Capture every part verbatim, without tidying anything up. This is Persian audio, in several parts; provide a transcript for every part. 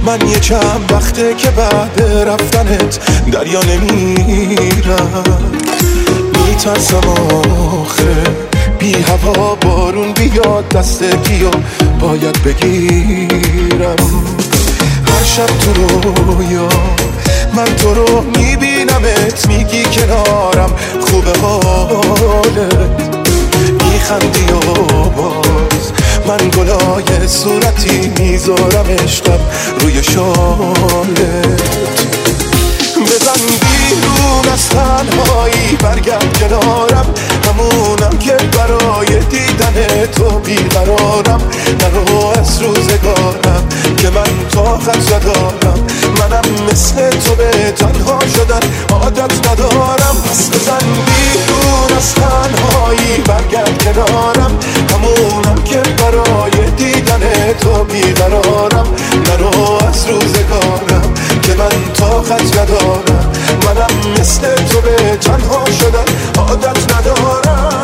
من یه چند وقته که بعد رفتنت دریا نمیرم، میترسم آخه بی هوا بارون بیاد دست کیو باید بگیرم. هر شب تو رویا من تو رو میبینمت، میگی کنارم خوبه حالت، میخندی و باز من گلای صورتی میذارم عشقم روی شالت. بزن بیرون از تنهایی برگرد کنارم، همونم که برای دیدن تو بیقرارم. نرو از روزگارم که من طاقت ندارم، منم مثل تو به تنها شدن عادت ندارم. پس بزن بیرون از تنهایی برگرد کنارم، همونم که برای دیدن تو بیقرارم. نرو از روزگارم که من طاقت ندارم، منم مثل تو به تنها شدن عادت ندارم.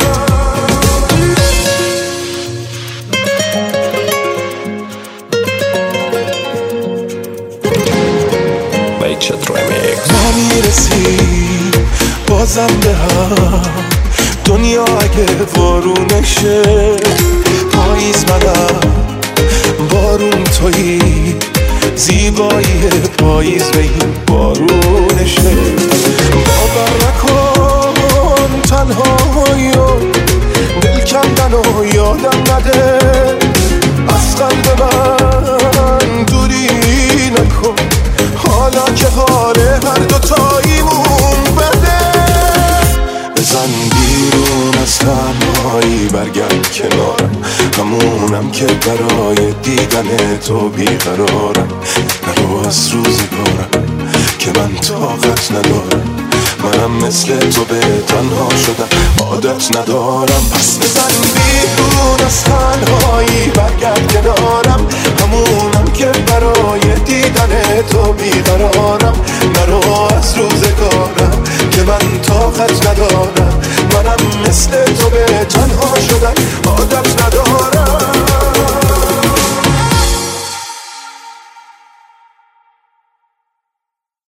ما میرسیم بازم به هم، دنیا اگه بارونشه پاییز منم، بارون تویی، زیبایی پاییز به این بارونشه. باور نکن تنهایی و دل کندن و یادم نده، از قلب من دوری نکن، حالا که حال هر دوتاییمون بده. بزن بیرون از تنهایی برگرد کنارم، همونم که برای دیدن تو بیقرارم. نرو از روزگارم که من طاقت ندارم، منم مثل تو به تنها شدن عادت ندارم. پس بزن بیرون از تنهایی برگرد کنارم، همونم که برای دیدن تو بیقرارم. نرو از روزگارم که من طاقت ندارم،